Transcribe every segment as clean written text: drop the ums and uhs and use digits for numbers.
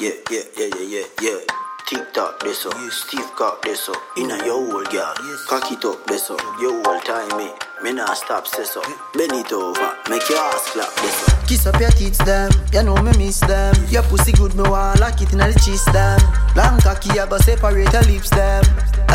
Yeah. TikTok this up, Steve cock this up. Inna your old girl, cock it up this up. Your old time me nah stop this up. Bend it over, make your ass clap this up. Kiss up your teeth them, you know me miss them. Your pussy good, me want lock it inna the chest them. Long cocky, I go separate your lips them.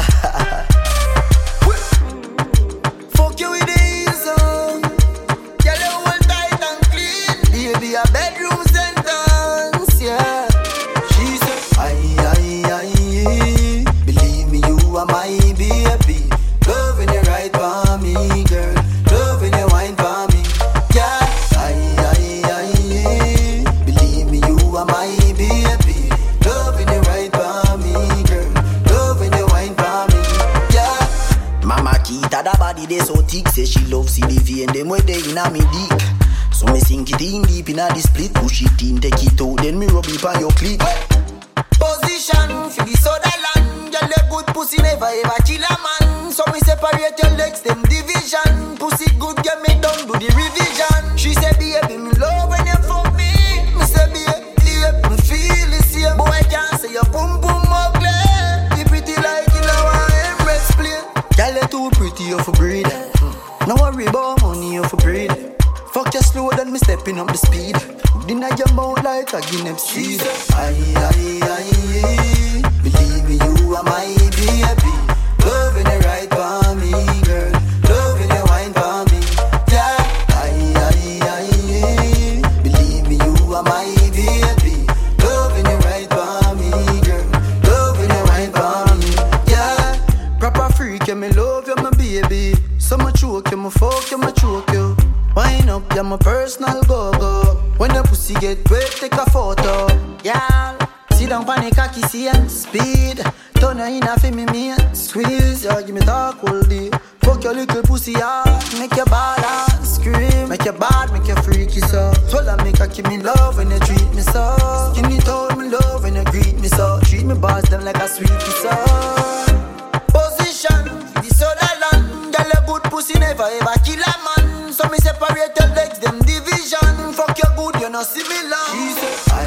Fuck you with the ease on. Girl, you hold tight and clean. Baby, a bedroom sentence, yeah. She said, I, believe me, you are my baby. Loving you right for me, girl. Loving you wine for me, yeah. I, believe me, you are my baby. Loving you right for me, girl. Loving you wine for me, yeah. Mama Kita, that body they so thick. Say she love CDV and them way they inna me dick. So me sink it in deep inna the split. Push it in, take it out, then me rub it on your clit. Position for the soda land. Girl, your good pussy never ever kill a man. So me separate your legs, them division. Pussy good, get me done, do the revision. She say, baby, me love when you fuck me. Me say, baby, me feel the same. Boy, can't say your boom boom ugly. You pretty like you know I embrace play. Girl, you too pretty, you for breed. No worry about money, you for breed. Fuck you slow, then me stepping up the speed. Dinner your mouth like a Guinness seed. I, believe me, you are my baby. Loving you right for me, girl. Loving you wine for me, yeah. I, believe me, you are my baby. Loving you right for me, girl. Loving you wine for me, yeah. Proper freak, yeah, me love you, my baby. So much choke you, my fuck you, my choke you. Wine up, you're my personal go-go. When the pussy get wet, take a photo. Yeah, sit down panic, cocky, see and speed. Turn her in a for me, squeeze. Yeah, give me talk all day. Fuck your little pussy, yeah. Make your bad and scream. Make your bad, make your freaky so. Swallow me, cocky, me love when you treat me so. Skin it out, me love when you greet me so. Treat me boss them like a sweetie so. Position, the soda land. Girl, a good pussy never ever kill a man. So me separate your legs, them division. Fuck your good, you no similar. She said,